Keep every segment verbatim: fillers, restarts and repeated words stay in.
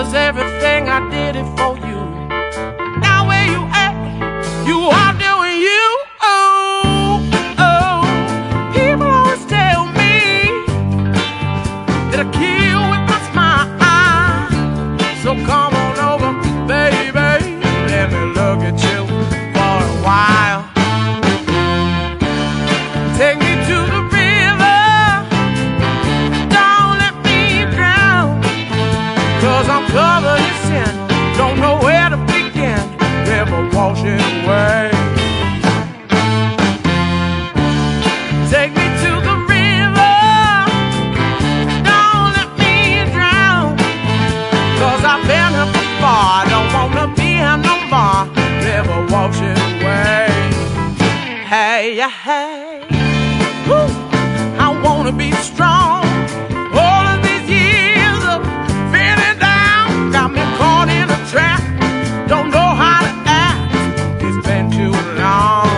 was everything, I did it for you. Now where you at? You are doing you. Oh, oh. People always tell me that I kill with my smile. So come on over, baby, let me look at you for a while. Take me to the river, don't let me drown, 'cause I'm covered in sin, don't know where to begin. River washing away. Take me to the river, don't let me drown, 'cause I've been here before, I don't wanna be here no more. River washing away. Hey, yeah, hey. Woo. I wanna be strong. All of these years of feeling down got me caught in a trap. Don't know how to act. It's been too long.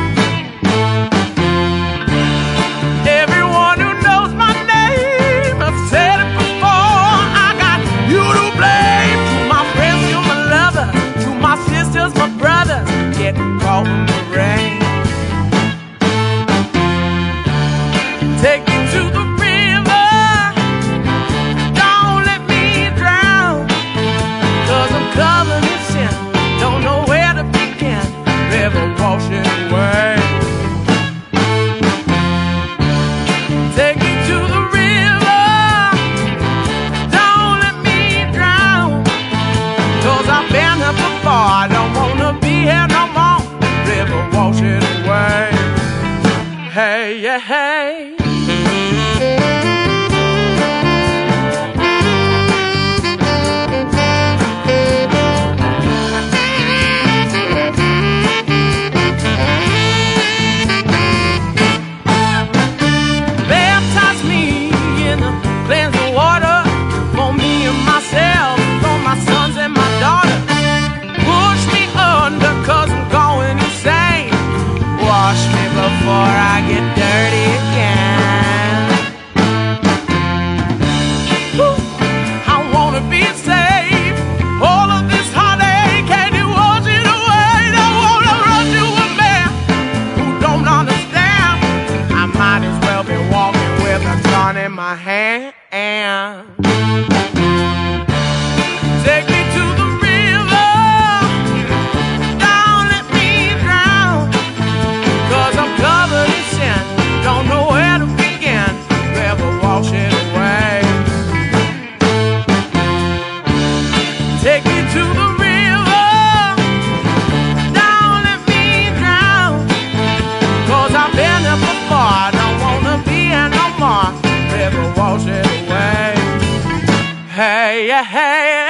Everyone who knows my name, I've said it before. I got you to blame. To my friends, to my lover, to my sisters, my brothers, getting caught in the rain. Take me to the river, don't let me drown, 'cause I'm covered in sin, don't know where to begin. River washing away. Take me to the river, don't let me drown, 'cause I've been here before, I don't wanna be here no more. River washing away. Hey, yeah, hey. Baptize me in the cleansing water for me and myself, for my sons and my daughters. Push me under 'cause I'm going insane. Wash me before I get dirty again. Woo. I wanna be saved. All of this heartache, can you wash it away? Don't wanna run to a man who don't understand. I might as well be walking with a gun in my hand. Take me to the river, don't let me drown, 'cause I'm covered in sin, don't know where to begin. River washing away. Take me to the river, don't let me drown, 'cause I've been there before, I don't wanna be here no more. River washing away. Hey, yeah, hey.